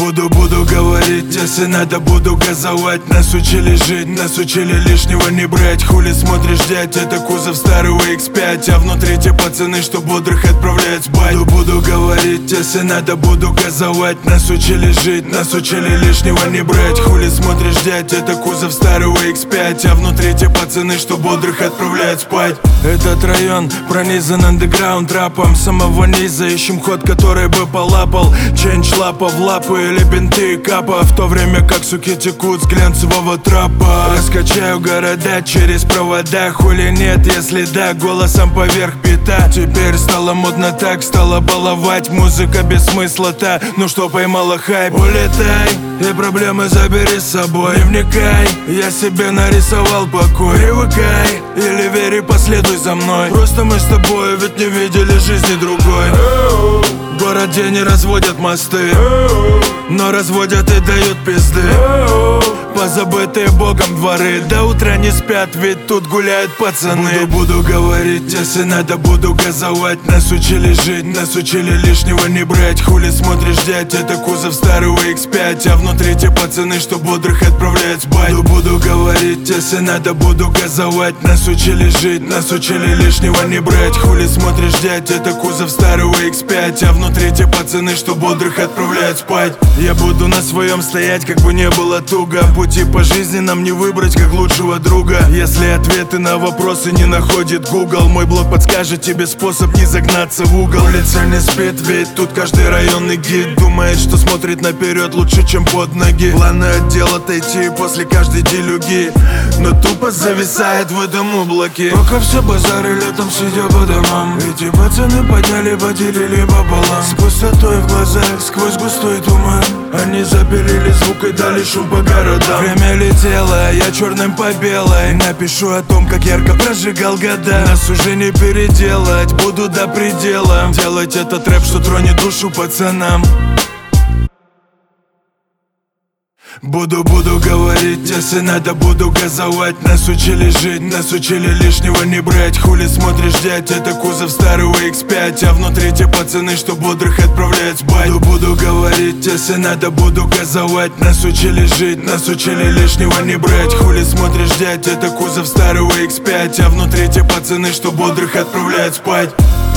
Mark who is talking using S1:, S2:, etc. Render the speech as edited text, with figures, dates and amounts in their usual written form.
S1: Буду говорить, если надо, буду газовать. Нас учили жить, нас учили лишнего не брать. Хули смотришь, дядь, это кузов старого X5, а внутри те пацаны, что бодрых отправляют спать. Буду говорить, если надо, буду газовать. Нас учили жить, нас учили лишнего не брать. Хули смотришь, дядь, это кузов старого X5, а внутри те пацаны, что бодрых отправляют спать. Этот район пронизан андеграунд рэпом. Самого низа ищем ход, который бы полапал. Ченч лапа в лапы или бинты капа, в то время как суки текут с глянцевого трапа. Раскачаю города через провода. Хули нет, если да, голосом поверх бита. Теперь стало модно так, стало баловать. Музыка без смысла-то, ну что поймала хайп. Улетай и проблемы забери с собой. Не вникай, я себе нарисовал покой. Привыкай или верь и последуй за мной. Просто мы с тобой ведь не видели жизни другой. В городе не разводят мосты, но разводят и дают пизды. Позабытые богом дворы до утра не спят, ведь тут гуляют пацаны. Буду говорить, если надо, буду газовать. Нас учили жить, нас учили лишнего не брать. Хули смотришь, дядь, это кузов старого X5, а внутри те пацаны, что бодрых отправляют спать. Буду говорить, если надо, буду газовать. Нас учили жить, нас учили лишнего не брать. Хули смотришь, дядь, это кузов старого X5, а внутри те пацаны, что бодрых отправляют спать. Я буду на своем стоять, как бы не было туго. Пути по жизни нам не выбрать как лучшего друга. Если ответы на вопросы не находит Google, мой блог подскажет тебе способ не загнаться в угол. Улица не спит, ведь тут каждый районный гид думает, что смотрит наперед лучше, чем под ноги. Планы отдел отойти после каждой делюги, но тупо зависает в этом облаке. Пока все базары летом сидя по домам, эти пацаны подняли, поделили пополам. С пустотой в глазах, сквозь густой туман, они запилили звук и дали шум по городам. Время летело, я черным по белой напишу о том, как ярко прожигал года. Нас уже не переделать, буду до предела делать этот рэп, что тронет душу пацанам. Буду говорить, если надо, буду газовать. Нас учили жить, нас учили лишнего не брать. Хули смотришь, дядь, это кузов старого X5, а внутри те пацаны, что бодрых отправляют спать. Буду говорить, если надо, буду газовать. Нас учили жить, нас учили лишнего не брать. Хули смотришь, дядь, это кузов старого X5, а внутри те пацаны, что бодрых отправляют спать.